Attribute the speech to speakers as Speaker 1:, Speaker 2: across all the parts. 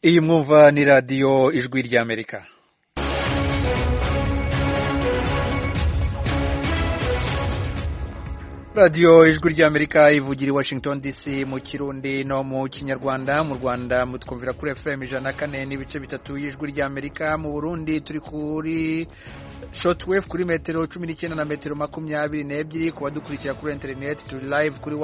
Speaker 1: Iyi mwumva ni radiyo ijwi ry'Amerika. radiyo ijwi ry'Amerika ivugira i Washington DC mu Kirundi no mu Kinyarwanda. Mu Rwanda mutwumvira kuri FM 104 n'ibice bitatu y'ijwi ry'Amerika. Mu Burundi turi kuri shortwave kuri metero 19 na metero 22. Kuba dukurikira kuri internet turi live kuri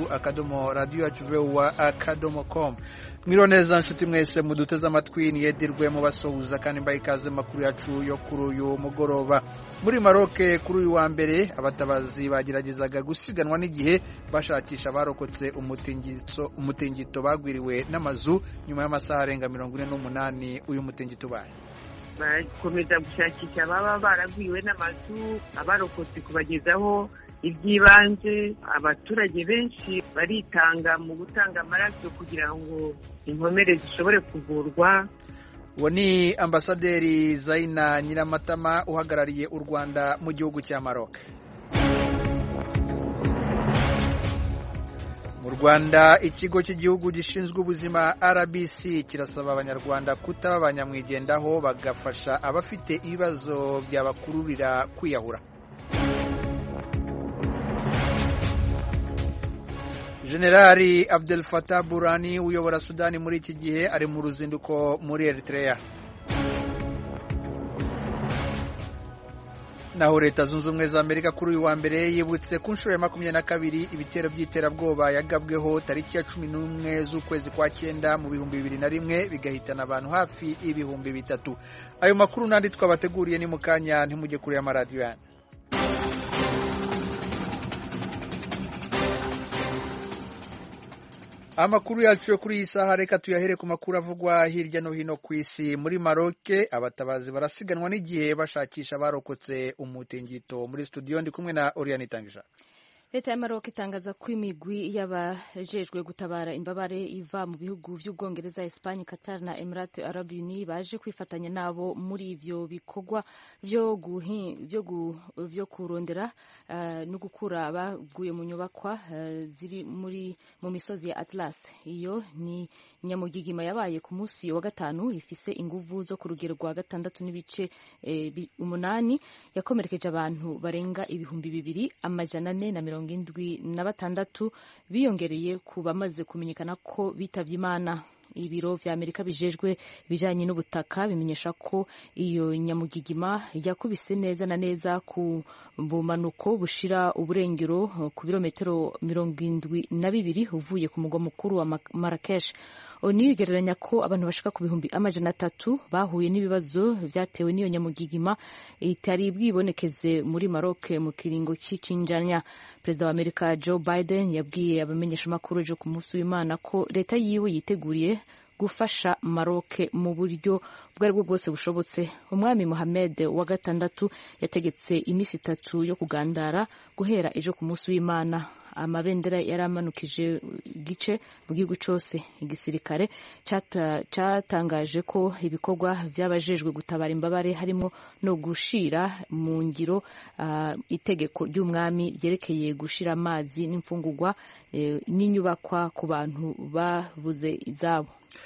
Speaker 1: wa@radio.com. Mwiro neza nshuti mwese muduteze amatwi, niyedirwe mu basohuza kandi mbaye ikaze makuru yacu yo kuri uyu mugoroba. Muri Maroc kuri uyu wa mbere abatabazi bageragezaga gusiganwa n'igihe bashakisha barokotse umutingito bagwiriwe n'amazu nyuma y'amasaha arenga 48 uyu mutingito baye.
Speaker 2: Bakomeza gushakisha baba baragwiwe n'amazu, abarokotse kubagezaho iby'ibanze. Abaturage benshi baritanga mu gutanga amaraso kugira ngo inkomere zishobore kuvurwa.
Speaker 1: Uwo ni ambasaderi Zaina Nyiramatama uhagarariye u Rwanda mu gihugu cya Maroc. Mu Rwanda ikigo cy'igihugu gishinzwe ubuzima RBC kirasaba abanyarwanda kutaba abanyamwigendaho bagafasha abafite ibibazo byabakururira kwiyahura. Generali Abdel Fattah Burhani uyobora Sudani muri iki gihe ari mu ruzinduko muri Eritrea. Naho Leta Zunze Ubumwe za Amerika kuri uyu wa mbere yibutse ku nshuro ya 22 ibitero by'iterabwoba yagabweho tariki ya 11 z'ukwezi kwa 9 mu 2001 bigahitana abantu hafi ibihumbi 3. Ayo makuru nandi twabateguriye ni mukanya, ntimujye kuri ya radio yanyu. Amakuru yacu kuri iyi saha reka tuyahere ku makuru avugwa hirya no hino ku isi. Muri Maroc abatabazi barasiganwa n'igihe bashakisha barokotse umutingito. Muri studio ndi kumwe na Oriane Tangisha.
Speaker 3: Leta ya Maroc itangaza ko imigwi y'abajejwe gutabara imbabare iva mu bihugu vy'Ubwongereza, Espagne, Qatar na Emirates Arab Unis baje kwifatanya nabo muri ivyo bikorwa vyo kurondera no gukura abaguye mu nyubakwa ziri mu misozi ya Atlas. Iyo ni nyamugigima yabaye ku munsi wa gatanu, ifise inguvu zo ku rugero rwa 6.8 yakomerekeje abantu barenga ibihumbi 2,476 biyongereye ku bamaze kumenyekana ko bitavye Imana. Ibiro vya Amerika bijejwe bijanye n'ubutaka bimenyesha ko iyo nyamugigima yakubise neza na neza ku bumanuko bushira uburengero ku birometero 72 uvuye ku mugwa mukuru wa Marrakesh. Onigereranya ko abantu bashika ku bihumbi 300 bahuye n'ibibazo vyatewe n'iyo nyamugigima itari bwibonekeze muri Maroc mu kiringo cy'icinjanya. Perezida wa Amerika Joe Biden yabwiye abamenyesha makuru ejo ku munsi w'Imana ko leta yiwe yiteguriye gufasha Maroc mu buryo bwo bwose bushobotse. Umwami Mohammed wa gatandatu yategetse imisi 3 yo kugandara guhera ejo ku munsi w'Imana. Amabendera yaramanukije igice mu gihugu cyose. Igisirikare cyatangaje ko ibikorwa by'abajejwe gutabara imbabare harimo no gushira mu ngiro itegeko ry'umwami ryerekeye gushira amazi n'imfungurwa n'inyubakwa ku bantu babuze izabo.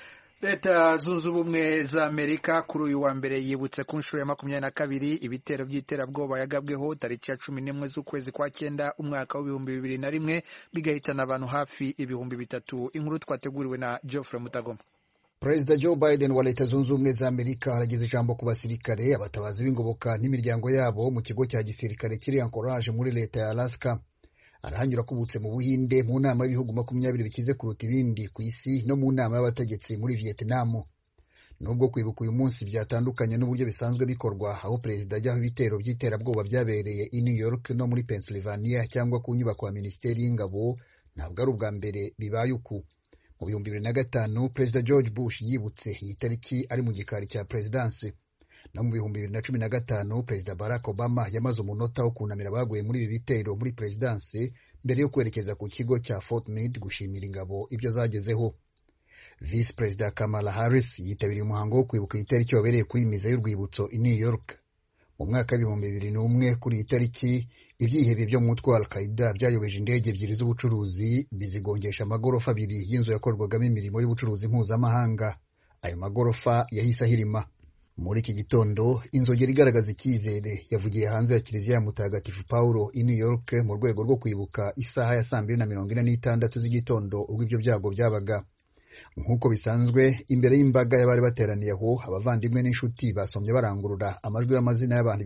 Speaker 1: Leta Zunze Ubumwe za Amerika kuri uyu wa mbere yibutse ku nshuro ya 22 ibitero by'iterabwoba yagabweho tariki ya 11 z'ukwezi kwa 9 umwaka wa 2001 bigahitana abantu hafi ibihumbi 3. Inkuru twateguriwe na Geoffrey Mutagoma.
Speaker 4: President Joe Biden wa Leta Zunze Ubumwe za Amerika arageze ijambo ku basirikare, abatabazi b'ingoboka n'imiryango yabo mu kigo cya gisirikare kiri Anchorage muri leta ya Alaska. Arahanyura kubutse mu Buhinde mu nama y'ibihugu 20 bikize kuruta ibindi ku isi no mu nama y'abategetsi muri Vietnam. Nubwo kwibuka uyu munsi byatandukanye n'uburyo bisanzwe bikorwa, aho perezida ajyaho ibitero by'iterabwoba byabereye i New York no muri Pennsylvania cyangwa ku nyubako ya Minisiteri y'Ingabo, ntabwo ari ubwa mbere bibaye uku. Mu 2005 Perezida George Bush yibutse iyi tariki ari mu gikari cya Presidency. No mu 2015 Perezida Barack Obama yamaze umunota wo kunamira abaguye muri ibi bitero muri Presidency mbere yo kwerekeza ku kigo cya Fort Meade gushimira ingabo ibyo zagezeho. Vice Perezida Kamala Harris yitabiriye umuhango wo kwibuka itariki wabereye kuri miza y'urwibutso i New York. Mu mwaka wa 2001 kuri iyi tariki ibyihebe byo mu mutwe wa Al-Qaeda byayobeje indege ebyiri z'ubucuruzi bizigongesha amagorofa 2 y'inzu yakorwagamo imirimo y'ubucuruzi mpuzamahanga. ayo magorofa yahise ahirima. Muri iki gitondo inzogera igaragaza icyizere yavugiye hanze ya kiliziya ya Mutagatifu Paulo i New York mu rwego rwo kwibuka isaha ya 2:46 z'igitondo ubwo ibyo byago byabaga. Nk'uko bisanzwe imbere y'imbaga y'abari bateraniye aho, abavandimwe n'inshuti basomye barangurura amajwi y'amazina y'abantu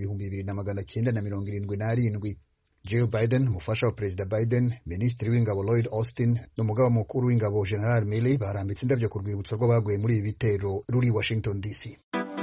Speaker 4: 2977. Jill Biden, umufasha wa Perezida Biden, Minisitiri w'Ingabo Lloyd Austin n'umugaba mukuru w'ingabo General Milley barambitse indabyo ku rwibutso rw'abaguye muri ibi bitero ruri Washington DC.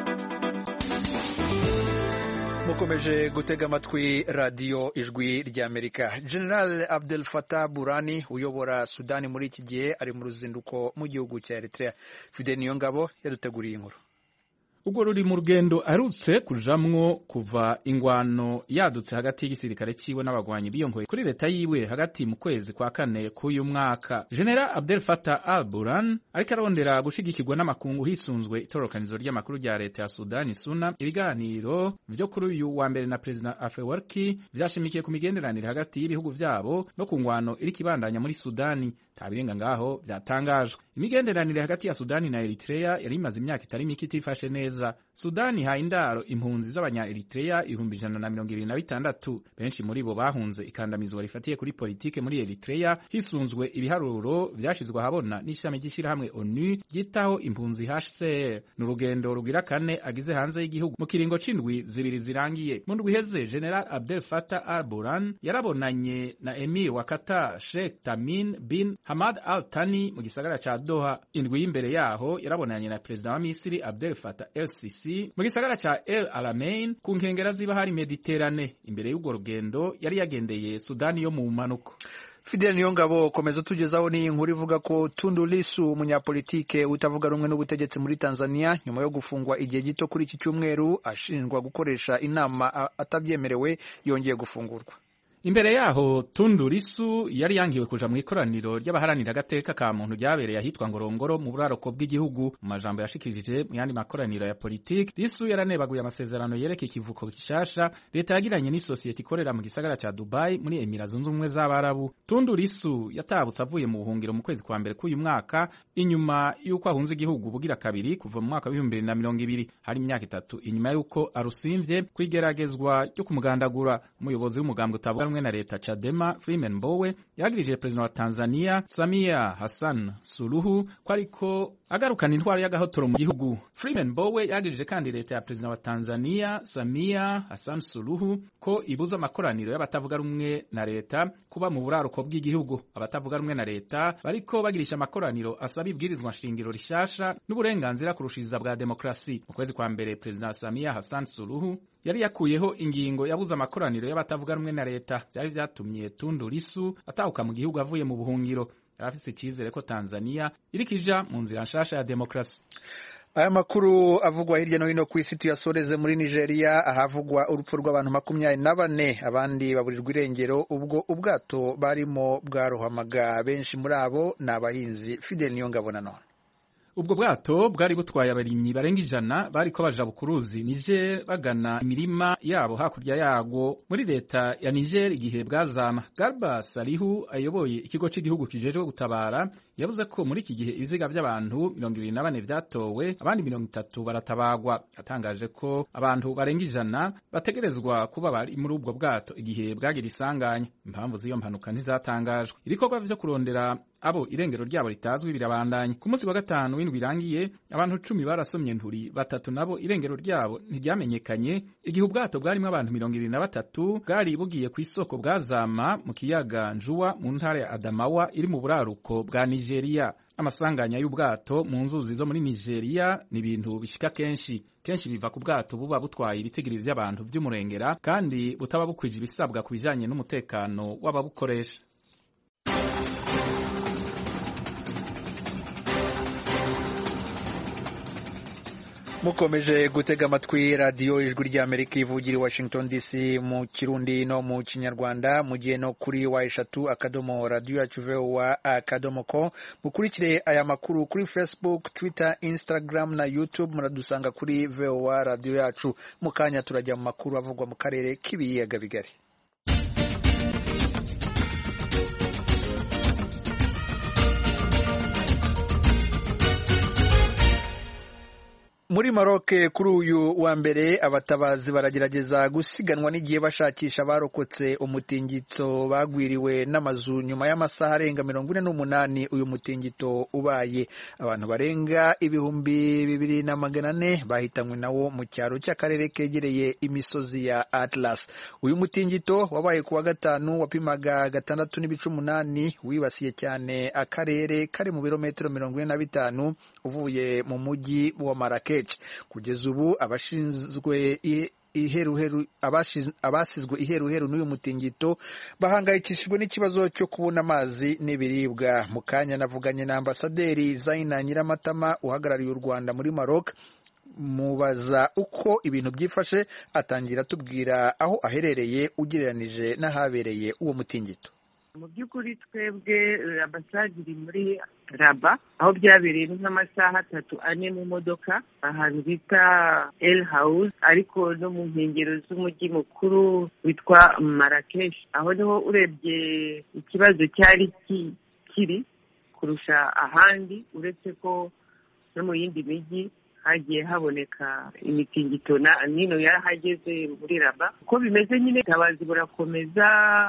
Speaker 1: Mukomeje gutega amatwi radiyo ijwi ry'Amerika. General Abdel Fattah Burhani uyobora Sudani muri iki gihe ari mu ruzinduko mu gihugu cya Eritrea. Fidel Niyongabo yaduteguriye inkuru.
Speaker 5: Ubwo ruri mu rugendo arutse kujamwo kuva ingwano yadutse hagati y'igisirikare ciwe n'abagwanyi biyongoye kuri leta yiwe hagati mu kwezi kwa kane k'uyu mwaka. General Abdel Fattah al-Burhan ariko arondera gushigikirwa n'amakungu hisunzwe itororokanizo ry'amakuru rya leta ya Sudani SUNA. Ibiganiro vyo kuri uyu wa mbere na President Afewerki vyashimikiye ku migenderanire hagati y'ibihugu vyabo no ku ngwano iri kibandanya muri Sudani. Tabirenga ngaho vyatangajwe. Imigenderanire hagati ya Sudani na Eritrea yari imaze imyaka itari mike itifashe neza. Sudani ha indaro impunzi z'abanya Eritrea 126. Benshi muri bo bahunze ikandamizwa rifatiye kuri politike muri Eritrea hisunzwe ibiharuro vyashizwe habona n'ishami ry'ishira hamwe ONU ryitaho impunzi HCR. N'urugendo rugira kane agize hanze y'igihugu mu kiringo c'indwi zibiri zirangiye. Mu ndwi heze General Abdel Fattah al-Burhan yarabonanye na Emir wa Qatar Sheikh Tamim bin Hamad Al Thani mu gisagara ca Doha. Indwi y'imbere yaho yarabonanye na Perezida wa Misiri Abdel Fattah el-Sisi mu gisagara ca El Alamein ku nkengera z'ibahari Mediterane. Imbere y'urwo rugendo yari yagendeye Sudani yo mu manuko.
Speaker 1: Fidel Niyongabo komeza tugezaho ni inkuru ivuga ko Tundu Lissu, umunyapolitike utavuga rumwe n'ubutegetsi muri Tanzania, nyuma yo gufungwa igihe gito kuri iki cyumweru ashinjwa gukoresha inama atabyemerewe, yongeye gufungurwa.
Speaker 5: Imbere yaho Tundu Lissu yari yangiwe kuja mu ikoraniro ry'abaharanira agateka ka muntu ryabereye ahitwa Ngorongoro mu buraroko bw'igihugu. Mu majambo yashikirije mu yandi makoraniro ya politiki, Lissu yaranebaguye amasezerano yereka ikivuko gishasha leta yagiranye n'isosiyete ikorera mu gisagara ca Dubai muri Emira Zunze Ubumwe z'Abarabu. Tundu Lissu yatabutse avuye mu buhungiro mu kwezi kwa mbere k'uyu mwaka inyuma y'uko ahunze igihugu bugira kabiri kuva mu mwaka wa 2020. Hari imyaka 3 inyuma y'uko arusimvye kwigeragezwa ryo kumugandagura. Umuyobozi w'umugambwe utavuga na leta Chadema Freeman Mbowe yagirije President wa Tanzania Samia Hassan Suluhu ko ariko agarukana intwaro y'agahotoro mu gihugu. Freeman Mbowe yagirije kandi leta ya President wa Tanzania Samia Hassan Suluhu ko ibuza amakoraniro y'abatavuga rumwe na leta kuba mu buraruko bw'igihugu. Abatavuga rumwe na leta bariko bagirisha amakoraniro asaba ibwirizwa nshingiro rishasha n'uburenganzira kurushiriza bwa demokrasi. Mu kwezi kwa mbere President Samia Hassan Suluhu yari yakuyeho ingingo yabuza amakoraniro y'abatavuga rumwe na leta. Byari vyatumye Tundu Lissu atahuka mu gihugu avuye mu buhungiro. Yarafise icizere ko Tanzania irikija mu nzira nshasha ya demokrasi.
Speaker 1: Aya makuru avugwa hirya no hino ku isi tuyasoreze muri Nigeria, ahavugwa urupfu rw'abantu 24, abandi baburirwa irengero ubwo ubwato barimo bwarohamaga. Benshi muri abo ni abahinzi. Fidel Niyongabo nanone.
Speaker 5: Ubwo bwato bwari butwaye abarimyi barenga 100 bariko baja bukuruzi Niger bagana imirima yabo hakurya yago muri leta ya Niger igihe bwazama. Garba Salihu ayoboye ikigo cy'igihugu kijejwe gutabara yavuze ko muri iki gihe ibiziga by'abantu 24 vyatowe, abandi 30 baratabagwa. Atangaje ko abantu barenga 100 bategerezwa kuba bari muri ubwo bwato igihe bwagira isanganya. Impamvu z'iyo mpanuka ntizatangajwe. Ibikorwa vyo kurondera abo irengero ryabo ritazwi birabandanya. Ku munsi wa gatanu w'indwi irangiye abantu 10 barasomye nturi, 3 nabo irengero ryabo ntiryamenyekanye igihe ubwato bwarimo abantu 23 bwari bugiye ku isoko bwazama mu kiyaga Njuwa mu ntara ya Adamawa iri mu buraruko bwa Nigeria. Amasanganya y'ubwato mu nzuzi zo muri Nigeria ni ibintu bishika kenshi biva ku bwato buba butwaye ibitigiri by'abantu by'umurengera kandi butaba bukwije ibisabwa ku bijanye n'umutekano w'ababukoresha.
Speaker 1: Mukomeje gutega amatwi radiyo ijwi ry'Amerika ivugira i Washington DC mu Kirundi no mu Kinyarwanda. Mugiye no kuri wa3 radio yacu VOA.com. Mukurikire aya makuru kuri Facebook, Twitter, Instagram na YouTube. Muradusanga kuri VOA radio yacu. Mukanya turajya mu makuru avugwa mu karere k'ibiyaga bigari. Muri Maroc kuri uyu wa mbere abatabazi baragerageza gusiganwa n'igihe bashakisha abarokotse umutingito bagwiriwe n'amazu nyuma y'amasaha arenga 48 uyu mutingito ubaye. Abantu barenga 2,400 bahitanywe nawo mu cyaro cy'akarere kegereye imisozi ya Atlas. Uyu mutingito wabaye kuwa gatanu wapimaga 6.8 wibasiye cyane akarere kari mu birometero 45 uvuye mu mujyi wa Marrakech. Kugeza ubu abasizwe iheruheru n'uyu mutingito bahangayikishijwe n'ikibazo cyo kubona amazi n'ibiribwa. Mu kanya navuganye na Ambasaderi Zaina Nyiramatama uhagarariye u Rwanda muri Maroc, mubaza uko ibintu byifashe, atangira tubwira aho aherereye ugereranije n'ahabereye uwo mutingito.
Speaker 2: Mu by'ukuri twebwe ambasade iri muri Rabat, aho byabereye nk'amasaha 3-4 mu modoka, ahantu bita El House, ariko no mu nkengero z'umujyi mukuru witwa Marrakech. Aho niho urebye ikibazo cyari kiri kurusha ahandi, uretse ko no mu yindi mijyi hagiye haboneka imitingito nino yarahageze muri Rabat. Uko bimeze nyine tabazi burakomeza,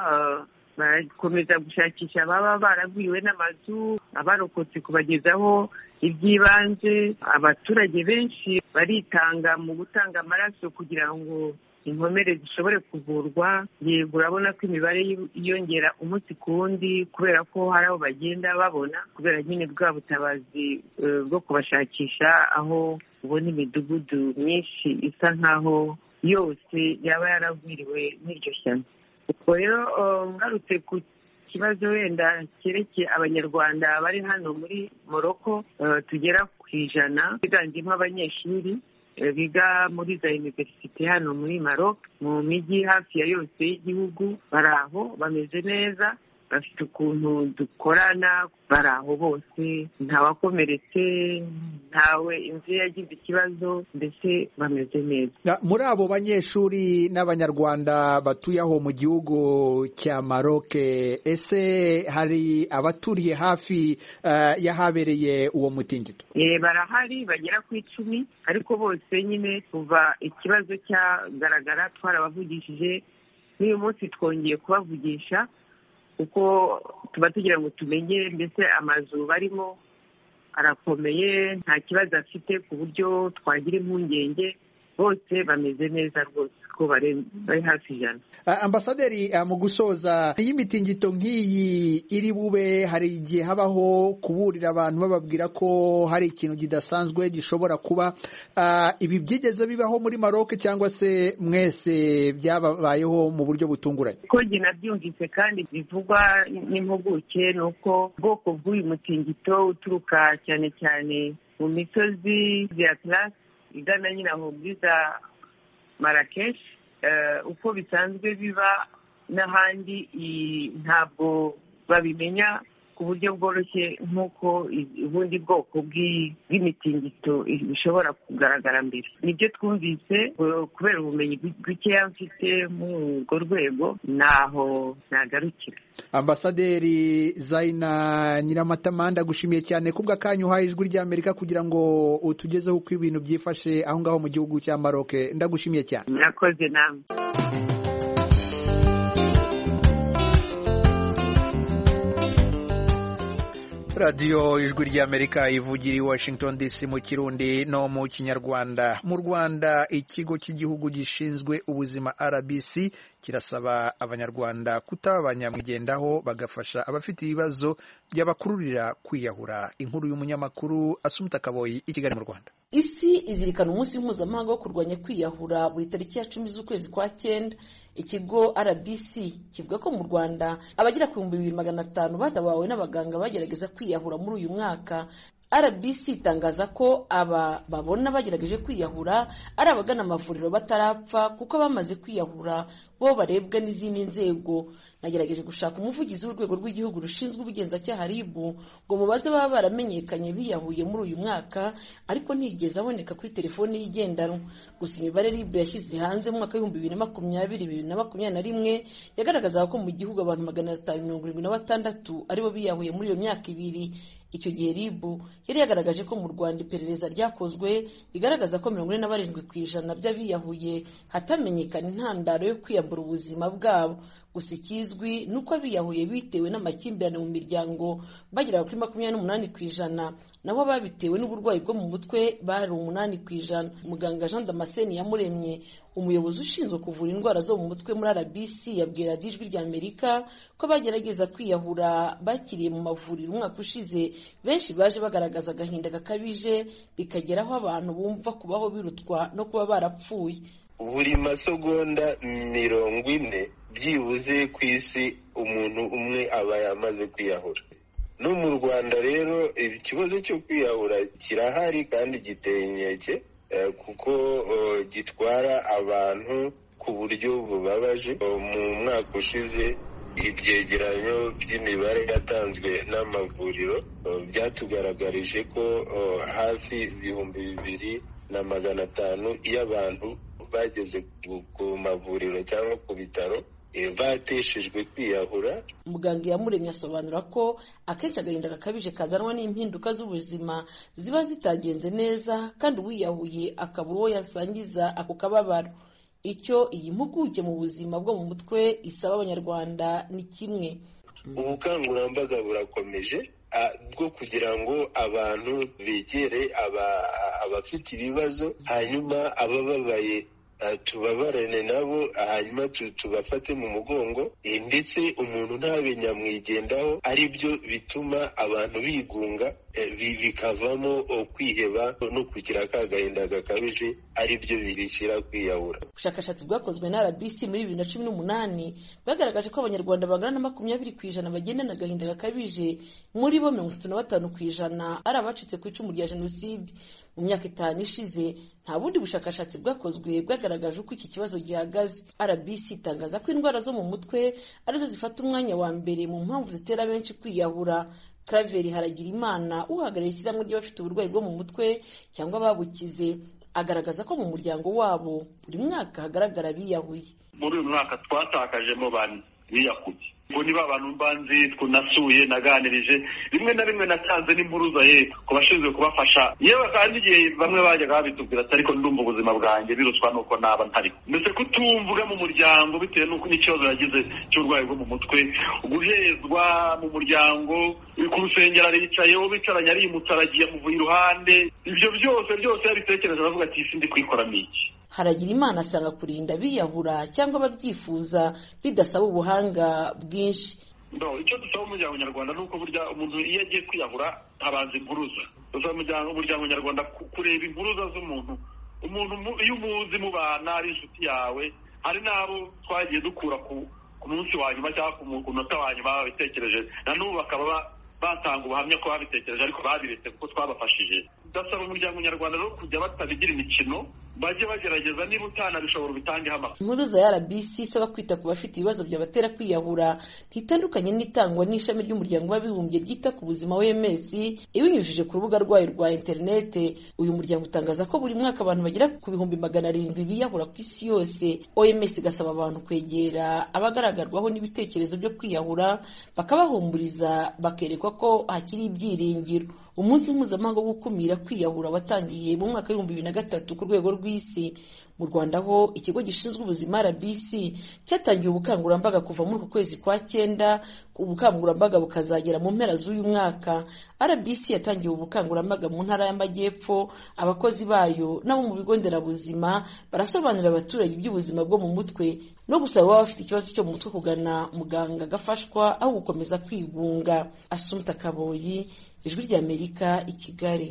Speaker 2: barakomeza gushakisha ababa baragwiriwe n'amazu, abarokotse kubagezaho iby'ibanze. Abaturage benshi baritanga mu gutanga amaraso kugira ngo inkomere zishobore kuvurwa. Yego urabona ko imibare yiyongera umunsi ku wundi kubera ko hari aho bagenda babona, kubera nyine bwa butabazi bwo kubashakisha, aho ubona imidugudu myinshi isa nkaho yose yaba yaragwiriwe n'iryo shyano. Ubwo rero ngarutse ku kibazo wenda cyerekeye abanyarwanda bari hano muri Morocco, tugera ku 100 biganjemo abanyeshuri biga muri za universite hano muri Maroc, mu mijyi hafi ya yose y'igihugu. Baraho bameze neza, bafite ukuntu dukorana, baraho bose, ntawakomeretse, ntawe inzu yagize ikibazo, mbese bameze neza.
Speaker 1: Muri abo banyeshuri n'abanyarwanda batuye aho mu gihugu cya Maroc, ese hari abaturiye hafi yahabereye uwo mutingito?
Speaker 2: Barahari bagera ku 10, ariko bose nyine kuva ikibazo cyagaragara twarabavugishije, n'uyu munsi twongeye kubavugisha kuko tuba tugira ngo tumenye mbese amazu barimo arakomeye, nta kibazo afite ku buryo twagira impungenge. Bose bameze neza rwose ko bari hafi 100.
Speaker 1: Ambasaderi, mu gusoza, iyi mitingito nk'iyi iri bube, hari igihe habaho kuburira abantu bababwira ko hari ikintu kidasanzwe gishobora kuba. Ibi byigeze bibaho muri Maroc cyangwa se mwese byababayeho mu buryo butunguranye?
Speaker 2: Ko njye nabyumvise kandi bivugwa n'impuguke, ni uko ubwoko bw'uyu mutingito uturuka cyane cyane mu misozi ya Atlas igana nyine aho muri za Marrakech. Uko bisanzwe biba n'ahandi, ntabwo babimenya ku buryo bworoshye nk'uko ubundi bwoko bw'imitingito bishobora kugaragara mbere. Nibyo twumvise, kubera ubumenyi bw'ikeya mfite muri urwo rwego, naho nagarukira.
Speaker 1: Ambasaderi Zaina Nyiramatama, ndagushimiye cyane kubw'akanyu uhaye Ijwi ry'Amerika kugira ngo utugezeho uko ibintu byifashe aho ngaho mu gihugu cya Maroc. Ndagushimiye cyane.
Speaker 2: Murakoze namwe.
Speaker 1: Radio Ijwi ry'Amerika ivugira i Washington DC mu Kirundi no mu Kinyarwanda. Mu Rwanda, ikigo cy'igihugu gishinzwe ubuzima RBC kirasaba abanyarwanda kutaba abanyamwigendaho, bagafasha abafite ibibazo byabakururira kwiyahura. Inkuru y'umunyamakuru Asumta Kaboyi i Kigali mu Rwanda.
Speaker 6: Isi izirikana umunsi mpuzamahanga wo kurwanya kwiyahura buri tariki ya 10 z'ukwezi kwa 9. Ikigo RBC kivuga ko mu Rwanda abagera ku 2500 batabawe n'abaganga bagerageza kwiyahura muri uyu mwaka. RBC itangaza ko aba babona bagerageje kwiyahura ari abagana amavuriro batarapfa, kuko bamaze kwiyahura bo barebwa n'izindi nzego. Nagerageje gushaka umuvugizi w'urwego rw'igihugu rushinzwe ubugenzacyaha RIB ngo mubaze baba baramenyekanye biyahuye muri uyu mwaka, ariko ntigeze aboneka kuri telefoni y'igendanwa. Gusa imibare RIB yashyize hanze mu mwaka w'ibihumbi 2020-2021 yagaragazaga ko mu gihugu abantu 576 aribo biyahuye muri iyo myaka ibiri. Icyo gihe RIB yari yagaragaje ko mu Rwanda iperereza ryakozwe bigaragaza ko 47% by'abiyahuye hatamenyekana intandaro yo kwiyambura ubuzima bwabo. Gusa ikizwi nuko abiyahuye bitewe n'amakimbirane mu miryango bagera kuri 28%, nabo babitewe n'uburwayi bwo mu mutwe bari 8%. Muganga Jean Damascene Iyamuremye, umuyobozi ushinzwe kuvura indwara zo mu mutwe muri RBC, yabwira Ijwi ry'Amerika ko bagerageza kwiyahura bakiriye mu mavuriro umwaka ushize benshi baje bagaragaza agahinda gakabije, bikageraho abantu bumva kubaho birutwa no kuba barapfuye.
Speaker 7: Buri masegonda 40 byibuze ku isi umuntu umwe aba yamaze kwiyahura. No mu Rwanda rero ikibazo cyo kwiyahura kirahari kandi giteye inkeke, kuko gitwara abantu ku buryo bubabaje. Mu mwaka ushize ibyegeranyo by'imibare yatanzwe n'amavuriro byatugaragarije ko hafi 2,500 y'abantu bageze ku mavuriro cyangwa ku bitaro bateshejwe kwiyahura.
Speaker 6: Muganga Iyamuremye asobanura ko akenshi agahinda gakabije kazanwa n'impinduka z'ubuzima ziba zitagenze neza, kandi uwiyahuye akabura uwo yasangiza ako kababaro. Icyo iyi mpuguke mu buzima bwo mu mutwe isaba Abanyarwanda ni kimwe:
Speaker 7: ubukangurambaga burakomeje bwo kugira ngo abantu begere abafite ibibazo, hanyuma abababaye tubabarane nabo, hanyuma tubafate mu mugongo, ndetse umuntu ntabe nyamwigendaho. Ari byo bituma abantu bigunga, bikavamo kwiheba no kugira akagahinda gakabije, ari byo bishyira kwiyahura.
Speaker 6: Ubushakashatsi bwakozwe na RBC muri 2018 bagaragaje ko Abanyarwanda bangana na 20% bagendana agahinda gakabije, muri bo 35% ari abacitse ku icumu rya Jenoside. Mu myaka 5 ishize nta bundi bushakashatsi bwakozwe bwagaragaje uko iki kibazo gihagaze. RBC itangaza ko indwara zo mu mutwe arizo zifata umwanya wa mbere mu mpamvu zitera benshi kwiyahura. Claver Haragirimana, uhagarariye ishyirahamwe ry'abafite uburwayi bwo mu mutwe cyangwa babukize, agaragaza ko mu muryango wabo buri mwaka hagaragara biyahuye.
Speaker 8: Muri uyu mwaka twatakajemo 4 biyahuye. Ngo niba abantu mbanzi tunasuye naganirije, rimwe na rimwe natanze n'impuruza ku bashinzwe kubafasha, yewe kandi igihe bamwe bajyaga babitubwira ati ariko ndumva ubuzima bwanjye biruswa nuko naba ntari. Mbese kutumvuga mu muryango bitewe n'uko n'ikibazo yagize cy'uburwayi bwo mu mutwe, guhezwa mu muryango, ku rusengero aricayeho bicaranye arimutse aragiye amuvuye iruhande, ibyo byose yabitekereje aravuga ati isi ndi kwikoramo iki.
Speaker 6: Haragirimana asanga kurinda biyahura cyangwa ababyifuza bidasaba ubuhanga bwinshi.
Speaker 8: Icyo dusaba umuryango nyarwanda nuko burya umuntu iyo agiye kwiyahura abanza impuruza. Dusaba umuryango nyarwanda kureba impuruza z'umuntu. Umuntu iyo umuzi mu bana ari inshuti yawe, hari n'abo twagiye dukura ku munsi wa nyuma cyangwa ku munota wa nyuma babitekereje, na n'ubu bakaba batanga ubuhamya ko babitekereje ariko babiretse kuko twabafashije. Dasaba umuryango nyarwanda rero kujya batabigira imikino, bajye bagerageza niba utanabishobora ubitangeho amakuru.
Speaker 6: Impuruza ya RBC isaba kwita ku bafite ibibazo byabatera kwiyahura ntitandukanye n'itangwa n'ishami ry'umuryango w'abibumbye ryita ku buzima OMS ibinyujije ku rubuga rwayo rwa interinete. Uyu muryango utangaza ko buri mwaka abantu bagera ku 700,000 biyahura ku isi yose. OMS igasaba abantu kwegera abagaragarwaho n'ibitekerezo byo kwiyahura bakabahumuriza, bakerekwa ko hakiri ibyiringiro. Umunsi mpuzamahanga wo gukumira kwiyahura watangiye mu mwaka wa 2003 ku rwego rw'isi. Mu Rwanda ho ikigo gishinzwe ubuzima RBC cyatangiye ubukangurambaga kuva muri uku kwezi kwa 9, ubukangurambaga bukazagera mu mpera z'uyu mwaka. RBC yatangiye ubukangurambaga mu ntara y'Amajyepfo, abakozi bayo nabo mu bigo nderabuzima barasobanurira abaturage iby'ubuzima bwo mu mutwe no gusaba baba bafite ikibazo cyo mu mutwe kugana muganga agafashwa aho gukomeza kwigunga. Assumpta Kaboyi, Ijwi ry'Amerika, i Kigali.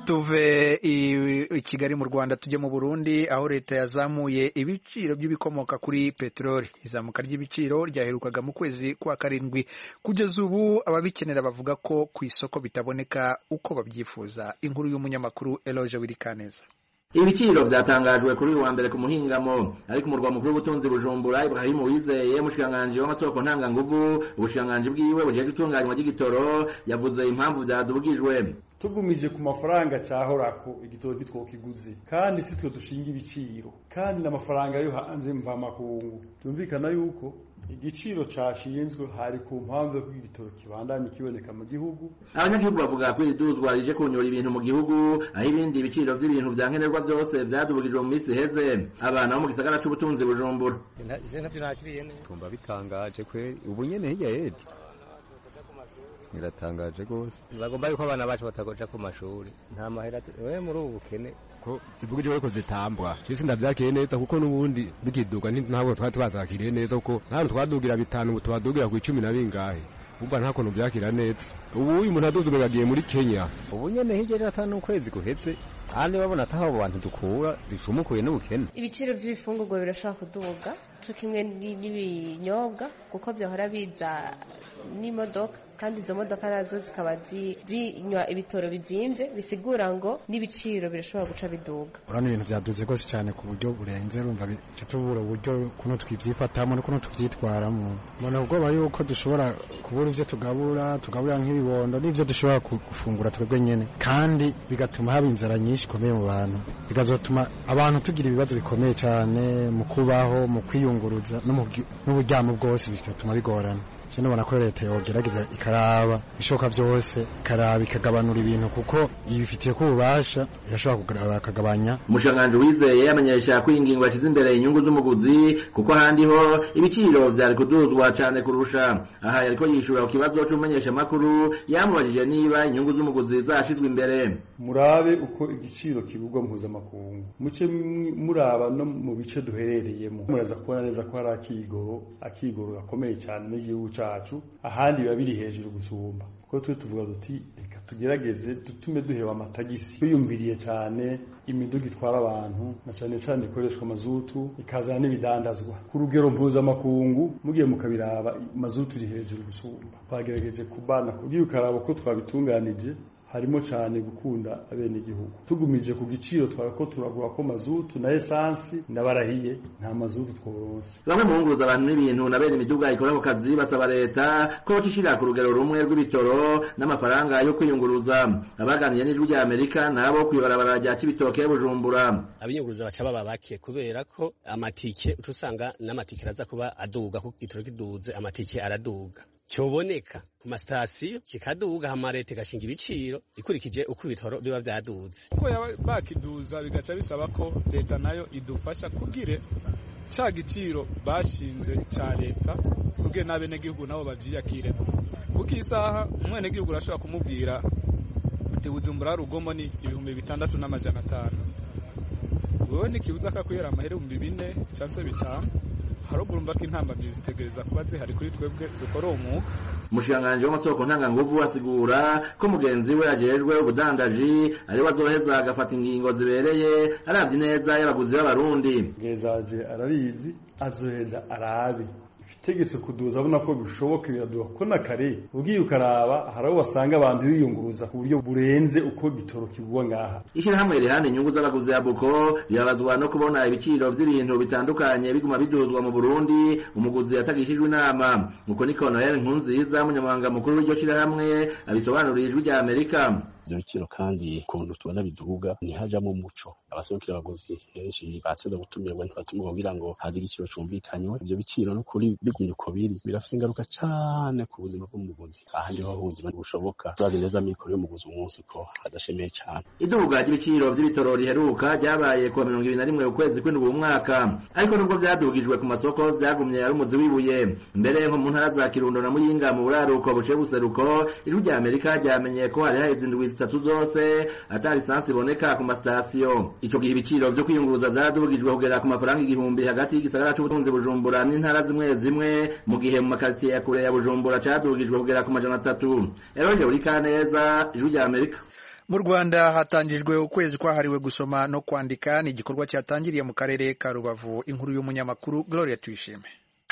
Speaker 1: tuve i Kigali mu Rwanda tujye mu Burundi aho leta yazamuye ibiciro by'ibikomoka kuri peteroli. Izamuka ry'ibiciro ryaherukaga mu kwezi kwa karindwi. Kugeza ubu ababikenera bavuga ko ku isoko bitaboneka uko babyifuza. Inkuru y'umunyamakuru Eloge Wirikaneza.
Speaker 9: Ibiciro vyatangajwe kuri uwa mbere ku muhingamo ariko umurwa mukuru w'ubutunzi Bujumbura Ibrahim Uwizeye mushikanganje w'amasoko ntanga nguvu ubushikanganje bwiwe bujeje gutunganywa ry'igitoro yavuze impamvu vyadubugijwe.
Speaker 10: Tugumije ku mafaranga cyahorako igitoro kitwokiguze kandi sitwe dushinga ibiciro kandi n'amafaranga yo hanze mva makungu tumvikana yuko igiciro cyashinzwe hari ku mpamvu yo kw'igitoro kibandanye kiboneka mu gihugu.
Speaker 9: Abanyagihugu bavuga ko iduzwa rije kunyura ibintu mu gihugu aho ibindi ibiciro vy'ibintu vyankenerwa byose vyadubugijwe mu minsi heze. Abana bo mu gisagara c'ubutunzi Bujumbura
Speaker 11: tumba bitangaje kwe ubu nyene hirya yeje niratangaje gose bagomba yuko abana bacu batagoja ku mashuri nta mahera we muri ubu bukene ko zivugije ko zitambwa cyese ndavyakiriye neza kuko nubundi bikiduga ntabwo twazakiriye neza kuko ntabwo twadugira bitanu tubadugira ku 10 na bingahe umva nta kuntu byakira neza. Ubu uyu muntu aduze bagiye muri Kenya ubu nyene hirya atanu ukwezi guheze kandi babona ataho abo bantu dukura bicumukuye n'ubukene.
Speaker 12: Ibiciro by'ibifungurwa birashaka kuduga cyo kimwe n'ibinyobwa kuko byahora biza n'imodoka kandi izo modoka nazo zikaba zinywa ibitoro bizimvye bisigura ngo n'ibiciro birashobora guca biduga.
Speaker 13: Urana ibintu byaduze gose cyane ku buryo burenze urumva cyatubura uburyo kuno twivyifatamo no kuno tuvyitwaramo. Mbona ubwoba yuko dushobora kubura ivyo tugabura nk'ibibondo n'ivyo dushobora gufungura twebwe nyene kandi bigatuma haba inzara nyinshi ikomeye mu bantu bikazotuma abantu tugira ibibazo bikomeye cyane mu kubaho mu kwiyunguruza n'uburyamo bwose bigatuma bigorana. Cyane ubona ko leta yogerageza ikaraba bishoka byose ikaraba ikagabanura ibintu kuko ibifitiye ko ububasha irashobora kugabanya.
Speaker 9: Umushanganje Uwizeye yamenyesha ko ingingo yashize imbere inyungu z'umuguzi kuko handi ho ibiciro vyari kuduzwa cyane kurusha. Aha yariko yishura ku kibazo cy'umenyesha makuru yamubajije niba inyungu z'umuguzi zashizwe imbere.
Speaker 10: Murabe uko igiciro kigurwa mpuzamakungu muce muraba no mu bice duherereyemo muraza kubona neza ko hari akigoro gakomeye cyane n'igihugu cacu ahandi babiri hejuru gusumba ko tuvuga duti reka tugerageze dutume duheba amatagisi tuyumviriye cyane imiduga itwara abantu na cyane cyane ikoreshwa mazutu ikazana n'ibidandazwa ku rugero mpuzamakungu mugiye mukabiraba mazutu iri hejuru gusumba. Twagerageje kubana kugira ukaraba ko twabitunganije harimo cyane gukunda abene igihugu tugumije ku giciro twarako turagura ko mazutu na essence ndabarahiye nta mazutu tworonse.
Speaker 9: Bamwe mu nguruza abantu n'ibintu na bene imiduga ikora ku kazi basaba leta ko cishira ku rugero rumwe rw'ibitoro n'amafaranga yo kwiyunguruza. Abaganiye n'ijwi rya Amerika nabo kwibarabara rya Cibitoke Bujumbura
Speaker 14: abinyunguruza baca baba bake kubera ko amatike ucusanga n'amatike raza kuba aduga kuko igitoro kiduze amatike araduga cyoboneka ku masitasiyo kikaduga hama leta gashinga ibiciro ikurikije uko ibitoro biba vyaduze
Speaker 15: ko bakiduza bigaca bisaba ko leta nayo idufasha kugire ca giciro bashinze ca leta kugira n'abene gihugu nabo bavyiyakireko kuko isaha umwene gihugu urashobora kumubwira ati Bujumbura rugomo ni 6,500 wewe nikibuza akakwera amahera 4,000 canse 5 haruguru mbaka intambamye zitegereza kuba zihari kuri twebwe dukora umwuga.
Speaker 9: Umushanganje w'amasoko ntanga nguvu asigura ko mugenzi we ajejwe ubudandaji ari wazoheza agafata ingingo zibereye aravye neza y'abaguzi b'abarundi.
Speaker 10: Ngezaje arabizi azoheza arabe tegetse kuduza abona ko bishoboka biraduha ko nakare ugiye ukaraba haraho basanga abantu biyunguruza ku buryo burenze uko gitoro kigwa ngaha.
Speaker 9: Ishirahamwe rihana inyungu z'abaguzi ya Buko yabazwa no kubona ibiciro vy'ibintu bitandukanye biguma biduzwa mu Burundi umuguzi yatagishijwe inama nuko niko Noel Nkunziza munyamabanga mukuru w'iryo shirahamwe abisobanuriye ijwi rya Amerika.
Speaker 16: Ivyo biciro kandi kuntu tubona biduga ntihajamo umuco abaserukira abaguzi henshi bateze gutumirwa ntibatumirwa kugira ngo haze igiciro cumvikanywe. Ivyo biciro no kuri bigumye uko biri birafise ingaruka cane ku buzima bw'umuguzi ahandi ho ubuzima bushoboka turazi neza mikoro y'umuguzi umunsi ko hadashemeye cane.
Speaker 9: Iduga ry'ibiciro vy'ibitoro riheruka ryabaye ku 21 ukwezi kw'indwi umwaka ariko nubwo vyadugijwe ku masoko vyagumye ari umuzi wibuye mbere nko mu ntara za Kirundo na Muyinga mu buraruko buce buseruko ijwi rya Amerika ryamenye ko hari haheze indwi zitatu zose atari lisansi iboneka ku masitasiyo. Ico gihe ibiciro vyo kwiyunguruza vyadugijwe kugera ku mafaranga 1,000 hagati y'igisagara c'ubutunzi Bujumbura n'intara zimwe mu gihe mu makaritsiye ya kure ya Bujumbura cadugijwe kugera ku 300. Eroje uri kaneza ijwi rya Amerika.
Speaker 1: Mu Rwanda hatangijwe ukwezi kwahariwe gusoma no kwandika. Ni igikorwa cyatangiriye mu karere ka Rubavu. Inkuru y'umunyamakuru Gloria Tuyishime.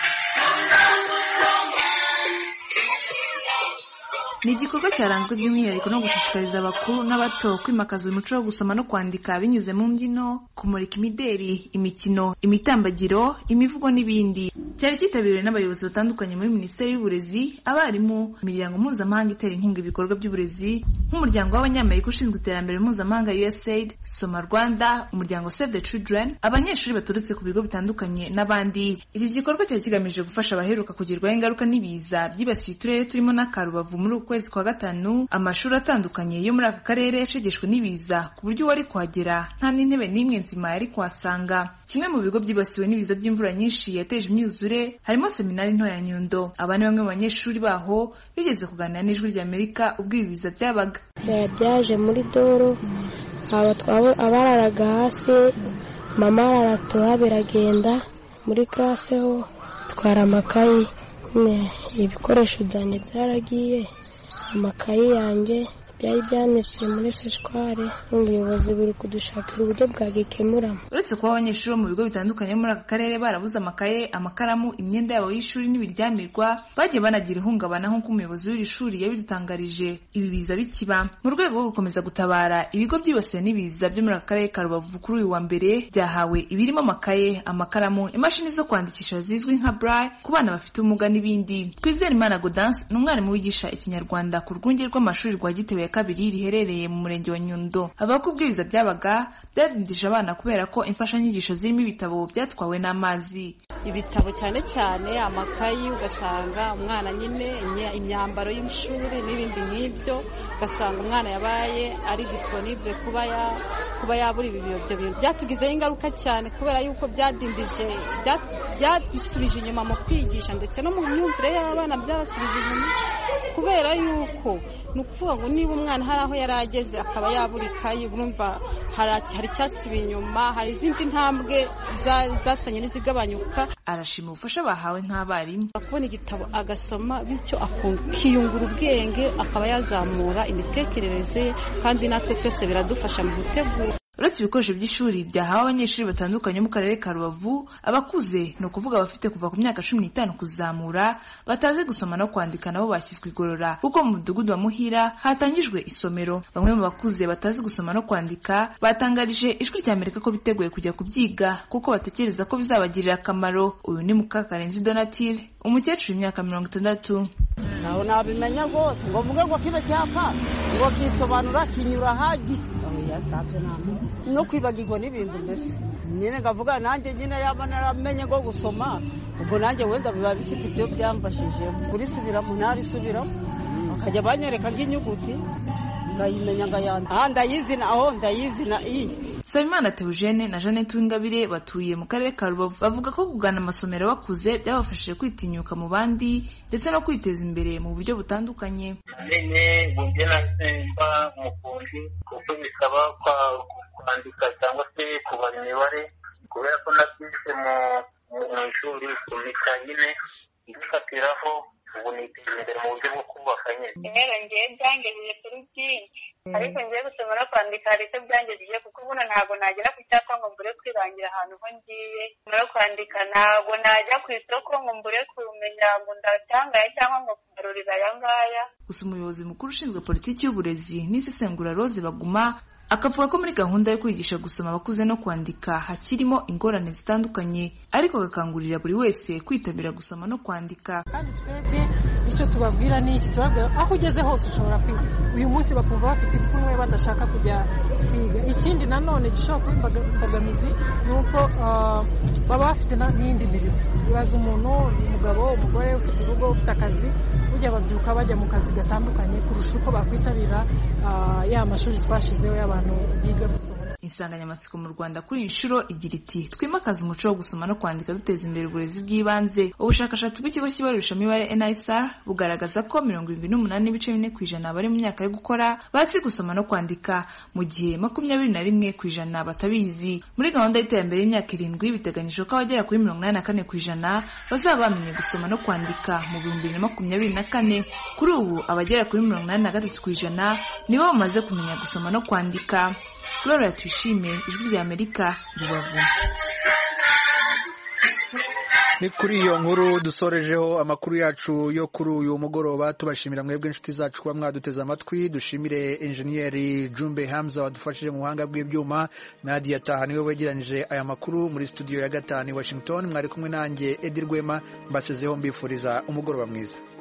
Speaker 17: Ni igikorwa cyaranzwe by'umwihariko no gushishikariza abakuru n'abato kwimakaza umuco wo gusoma no kwandika binyuze mu mbyino, kumurika imideri, imikino, imitambagiro, imivugo n'ibindi. Cyari cyitabiriwe n'abayobozi batandukanye muri Minisiteri y'Uburezi, abarimu, imiryango mpuzamahanga itera inkunga ibikorwa by'uburezi nk'umuryango w'abanyamerika ushinzwe iterambere mpuzamahanga USAID, Soma Rwanda, umuryango Save the Children, abanyeshuri baturutse ku bigo bitandukanye n'abandi. Iki gikorwa cyari kigamije gufasha abaheruka kugerwaho ingaruka n'ibiza byibasiye uturere turimo n'Akarubavu muri ukwezi kwa gatanu. Amashuri atandukanye yo muri aka karere yashegeshwe n'ibiza ku buryo wari kuhagera nta n'intebe n'imwe nzima yari kuhasanga. Kimwe mu bigo byibasiwe n'ibiza by'imvura nyinshi yateje imyuzure harimo seminari nto ya Nyundo. Aba ni bamwe mu banyeshuri baho bigeze kuganira n'Ijwi ry'Amerika ubwo ibi biza byabaga.
Speaker 18: Byaje muri doro abararaga hasi, mama araratoha biragenda muri classe ho twara amakayi, ibikoresho byanjye byaragiye, amakayi yanjye byari byanitse muri seshware. Ubuyobozi buri kudushakira uburyo bwagikemuramo.
Speaker 17: Uretse kuba abanyeshuri mu bigo bitandukanye muri aka karere barabuze amakaye, amakaramu, imyenda yabo y'ishuri n'ibiryamirwa, bagiye banagira ihungabana nk'uko umuyobozi w'iri shuri yabidutangarije ibi biza bikiba. Mu rwego rwo gukomeza gutabara ibigo byibasiwe n'ibiza byo muri aka karere ka Rubavu kuri uyu wa mbere byahawe ibirimo amakaye, amakaramu, imashini zo kwandikisha zizwi nka braille ku bana bafite ubumuga n'ibindi. Twizerimana Gaudence ni umwarimu wigisha ikinyarwanda ku rwunge rw'amashuri rwa Gitebe kabiri riherereye mu murenge wa Nyundo. Abakubwiriza byabaga byadindije abana kubera ko imfashanyigisho zirimo ibitabo byatwawe n'amazi.
Speaker 19: Ibitabo cyane cyane amakayi, ugasanga umwana nyine imyambaro y'ishuri n'ibindi nk'ibyo, ugasanga umwana yabaye ari disponible kuba yabura ibyo bintu. Byatugizeho ingaruka cyane kubera yuko byadusubije inyuma mu kwigisha ndetse no mu myumvire y'abana byabasubije inyuma, kubera yuko ni ukuvuga ngo niba umwana hari aho yari ageze akaba yabura ikayi, urumva hari icyasubiye inyuma, hari izindi ntambwe zasanye n'izigabanyuka.
Speaker 17: Arashima ubufasha bahawe nk'abarimu.
Speaker 19: Kubona igitabo agasoma bityo akiyungura ubwenge, akaba yazamura imitekerereze, kandi natwe twese biradufasha mu gutegura.
Speaker 17: Uretse ibikoresho by'ishuri byahawe abanyeshuri batandukanye mu karere ka Rubavu, abakuze ni ukuvuga abafite kuva ku myaka 15 kuzamura batazi gusoma no kwandika nabo bashyizwe igorora, kuko mu mudugudu wa Muhira hatangijwe isomero. Bamwe mu bakuze batazi gusoma no kwandika batangarije Ijwi ry'Amerika ko biteguye kujya kubyiga kuko batekereza ko bizabagirira akamaro. Uyu ni Mukakarenzi Donatille, umukecuru w'imyaka 60.
Speaker 20: Naho nabimenya rwose ngo mvuge ngo kibe cyapa ngo kisobanura kinyura hagi no kwibagirwa n'ibintu mbese nyine ngavuga nanjye nyine yaba naramenye ngo gusoma ubwo nanjye wenda biba bifite ibyo byamfashije kurisubiramo narisubiramo bakajya banyereka nk'inyuguti ngayimenya ngayanda ndayizina
Speaker 17: Sabimana Theogene na Jeannette Uwingabire batuye mu karere ka Rubavu bavuga ko kugana amasomero bakuze byabafashije kwitinyuka mu bandi ndetse no kwiteza imbere mu buryo butandukanye.
Speaker 21: Nene bunge nasemba umukundi kuko bisaba kwandika cyangwa se kubara imibare, kubera ko nabyise mu ishuri kumika nyine igifatiraho ubu niteza imbere mu buryo bwo kubaka nyine.
Speaker 22: Rero ngiye byangejeje kuri byinshi, ariko ngiye gusoma no kwandika hari icyo byangejeje, kuko ubuno ntabwo nagera ku cyapa ngo mbure kwirangira ahantu ho ngiye. No kwandika ntabwo najya ku isoko ngo mbure kumenya ngo ndatangaye cyangwa ngo kugarurira aya ngaya.
Speaker 17: Gusa umuyobozi mukuru ushinzwe politiki y'uburezi n'isesengura Rose Baguma akavuga ko muri gahunda yo kwigisha gusoma abakuze no kwandika hakirimo ingorane zitandukanye, ariko agakangurira buri wese kwitabira gusoma no kwandika.
Speaker 23: Kandi twebwe icyo tubabwira ni iki, tubabwira aho ugeze hose ushobora kwiga. Uyu munsi bakumva bafite ipfunwe badashaka kujya kwiga. Ikindi nanone gishobora kuba imbogamizi ni uko baba bafite n'indi mirimo. Ibaza umuntu, umugabo, umugore ufite urugo, ufite akazi, ujya babyuka bajya mu kazi gatandukanye kurusha uko bakwitabira ya mashuri twashizeho y'abantu biga gusoma.
Speaker 17: Insanganyamatsiko mu Rwanda kuri inshuro igira iti twimakaza umuco wo gusoma no kwandika duteza imbere uburezi bw'ibanze. Ubushakashatsi bw'ikigo cy'ibarurishamibare NISR bugaragaza ko 78.4% bari mu myaka yo gukora bazi gusoma no kwandika, mu gihe 21% batabizi. Muri gahunda y'iterambere y'imyaka 7 biteganyijwe ko abagera kuri 84% bazaba bamenye gusoma no kwandika mu 2024 kane. Kuri ubu abagera kuri 83% nibo bamaze kumenya gusoma no kwandika. Gloria Twishime, Ijwi rya Amerika, Rubavu.
Speaker 1: Ni kuri iyo nkuru dusorejeho amakuru yacu yo kuri uyu mugoroba. Tubashimira mwebwe inshuti zacu kuba mwaduteze amatwi. Dushimire engineer Jumbe Hamza wadufashije mu buhanga bw'ibyuma. Nadia Taha niwe wegeranije aya makuru muri studio ya 5 Washington. Mwari kumwe nanjye Eddie Rwema, mbasezeho mbifuriza umugoroba mwiza.